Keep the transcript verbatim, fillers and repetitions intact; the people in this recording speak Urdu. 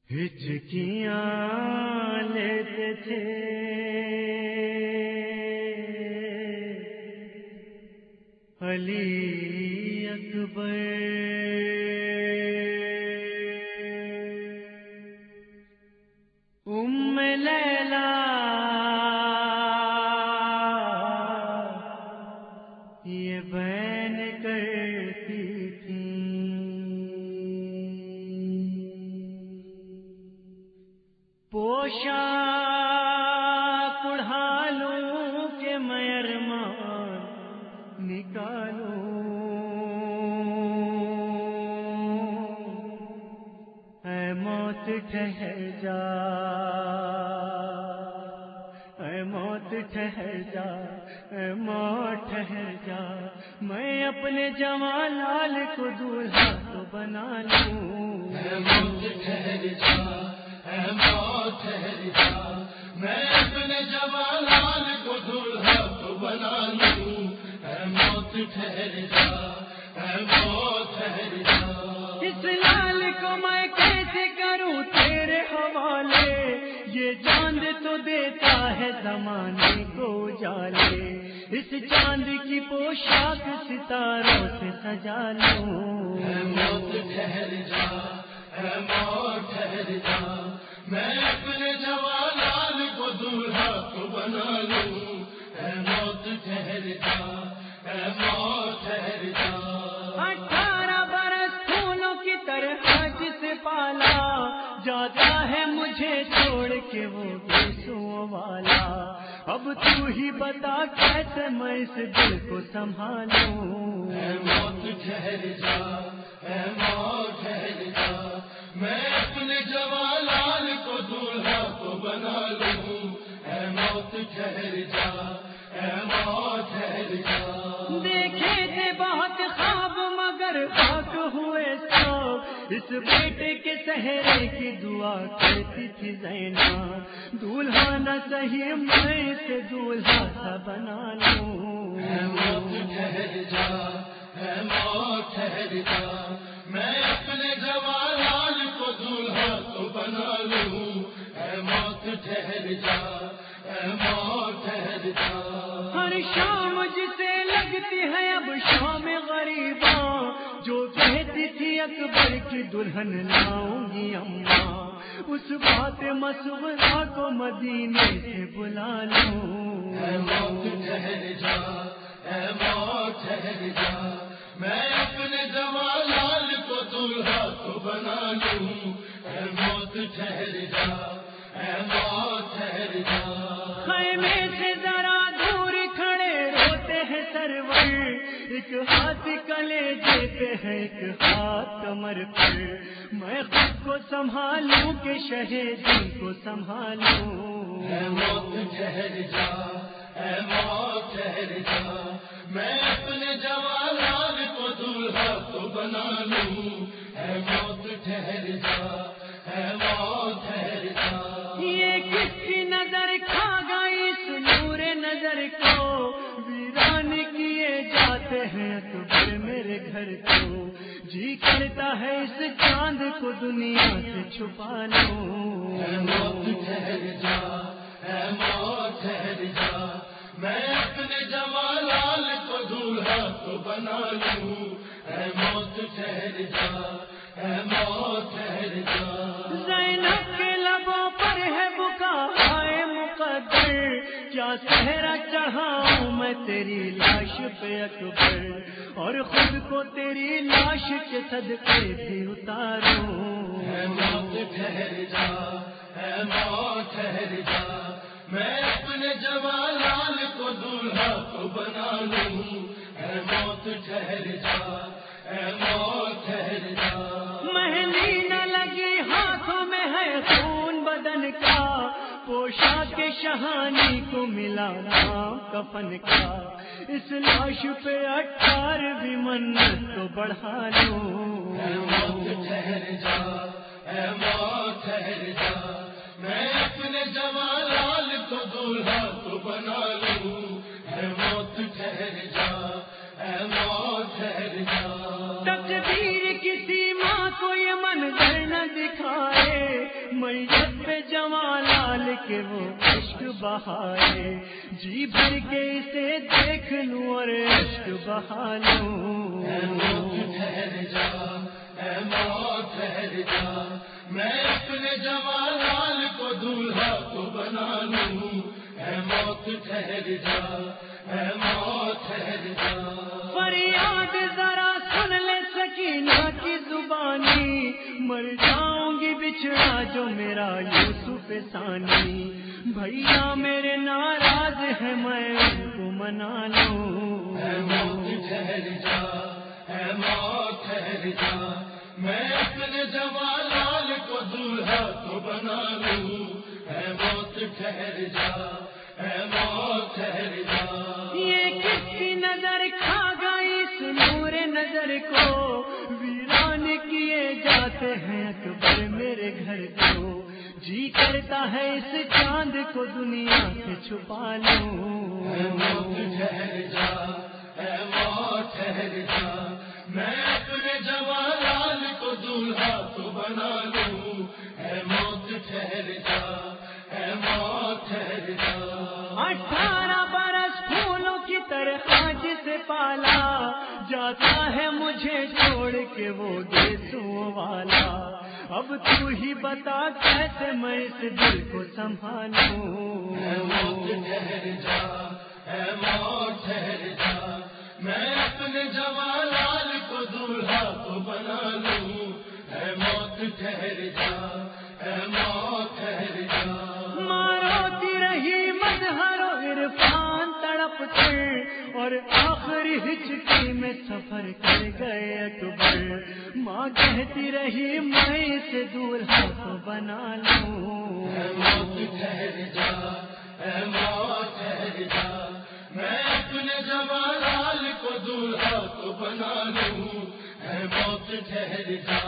ہچکیاں لیتے تھے علی اکبر، ام لیلا یہ بین کرتی تھی، پوشا کڑھا لوں کہ میں ارمان نکالوں، اے موت ٹھہر جا، اے موت ٹھہر جا، اے موت ٹھہر جا، میں اپنے جوان لال کو دولہا تو بنا لوں، اے موت ٹھہر جا، اے موت ٹھہر جا، میں اپنے جوان لال کو دولہا تو بنا لوں، اے موت ٹھہر جا، اے موت ٹھہر جا، اس لال کو میں کیسے کروں تیرے حوالے، یہ چاند تو دیتا ہے زمانے کو اجالے، اس چاند کی پوشاک ستاروں سے سجا لوں، اے موت ٹھہر جا، اے موت ٹھہر جا، میں اپنے جوان لال کو دولہا تو بنا لوں، اے موت ٹھہر جا، اے موت ٹھہر جا، اٹھارہ برس پھولوں کی طرح جسے پالا جاتا ہے مجھے چھوڑ کے وہ بیسوں والا، اب تو ہی بتا کیسے میں اس دل کو سنبھالوں، اے موت ٹھہر جا، اے موت ٹھہر جا، میں اپنے جوان لال کو دولہا تو بنا لوں، اے موت ٹھہر جا، اے موت ٹھہر جا، دیکھے تھے بہت خواب مگر خاک ہوئے سو، اس بیٹے کے سہرے کی دعا کرتی تھی زینب، دولہا نہ صحیح میں اسے دولہا سا بنا لوں، اے موت ٹھہر جا، اے موت ٹھہر جا، میں اپنے جوان لال کو دولہا تو بنا لوں، اے موت ٹھہر جا، اے موت ٹھہر جا، ہر شام جسے لگتی ہے اب شام غریباں، جو کہتی تھی اکبر کی دلہن لاؤں گی اماں، اس بات مسغرہ کو مدینے سے بلا لوں، اے موت ٹھہر جا، اے موت ٹھہر جا، میں اپنے جوان لال کو دولہا تو بنا لوں، اے موت ٹھہر جا، اے موت ٹھہر جا، خیمے سے ذرا دور کھڑے روتے ہیں سرور، ایک ہاتھ کلے دیتے ہیں ایک ہاتھ کمر پر، میں خود کو سنبھالوں کہ شہیدی کو سنبھالوں، اے موت ٹھہر جا، اے موت ٹھہر جا، میں اپنے جوان لال کو دولہا تو بنا لوں، اے موت ٹھہر جا، اے موت ٹھہر جا، یہ کس کی نظر کھا گئی اس نور نظر کو، ویران کیے جاتے ہیں اکبر میرے گھر کو، جی کرتا ہے اس چاند کو دنیا سے چھپا لوں، اے موت ٹھہر جا، اے موت ٹھہر جا، میں اپنے جوان لال کو دولہا تو بنا لوں، اے موت ٹھہر جا، اے موت ٹھہر جا، زینب کے لبوں پر ہے بکا آئے مقدر، کیا صحرا چڑھاؤں میں تیری لاش پہ اکبر، اور خود کو تیری لاش کے صدقے بھی اتاروں، اے موت ٹھہر جا، اے موت ٹھہر جا، میں اپنے جوان لال کو دولہا تو بنا لوں، اے موت ٹھہر جا، اے موت ٹھہر جا، مہندی نہ لگی ہاتھوں میں ہے خون بدن کا، پوشاک شہانی کو ملا نام کفن کا، اس لاش پہ اٹھارہویں منت تو بڑھا لوں، اے موت ٹھہر جا، اے موت ٹھہر جا، میں اپنے جوان لال کو دولہا تو بنا لوں، اے موت ٹھہر جا، اے موت ٹھہر جا، تقدیر کسی ماں کو یہ منظر نہ دکھائے، میت پہ جوان لال کے وہ عشق بہائے، جی بھر کے اسے دیکھ لوں اور عشق بہا لوں۔ اے موت ٹھہر جا، اے موت ٹھہر جا، میں اپنے جوان لال کو دولہا تو بنا لوں۔ اے موت ٹھہر جا، اے موت ٹھہر جا۔ فریاد ذرا سن لے سکینہ کی زبانی، مر جاؤں گی بچھڑا جو میرا یوسف ثانی، بھیا میرے ناراض ہے میں ان کو منا لوں۔ اے موت ٹھہر جا، اے موت ٹھہر جا، میں اپنے جوان لال کو دولہا تو بنا لوں۔ اے موت ٹھہر جا، اے موت ٹھہر جا۔ یہ کس کی نظر کھا گئی اس نور نظر کو، ویران کیے جاتے ہیں اکبر میرے گھر کو، جی کرتا ہے اس چاند کو دنیا سے چھپا لوں۔ اے موت ٹھہر جا، اے موت ٹھہر جا، میں اپنے جوان لال کو دولہا تو بنا لوں۔ اے موت ٹھہر جا، اے موت ٹھہر جا۔ اٹھارہ برس پھولوں کی طرح جسے پالا جاتا ہے مجھے چھوڑ کے وہ گیسوں والا، اب تو ہی بتا کیسے میں اس دل کو سنبھالوں۔ اے موت ٹھہر جا، اے موت ٹھہر جا، میں اپنے جوان لال کو دولہا تو بنا لوں۔ اے موت ٹھہر جا، اے موت ٹھہر جا۔ ماروتی رہی مظہر و عرفان تڑپ کر، اور آخری ہچکی میں سفر کر گئے اکبر، ماں کہتی رہی میں اسے دولہا تو بنا لوں۔ اے موت ٹھہر جا، اے موت ٹھہر جا، میں اپنے جوان لال کو دولہا تو بنا لوں۔ اے موت ٹھہر جا،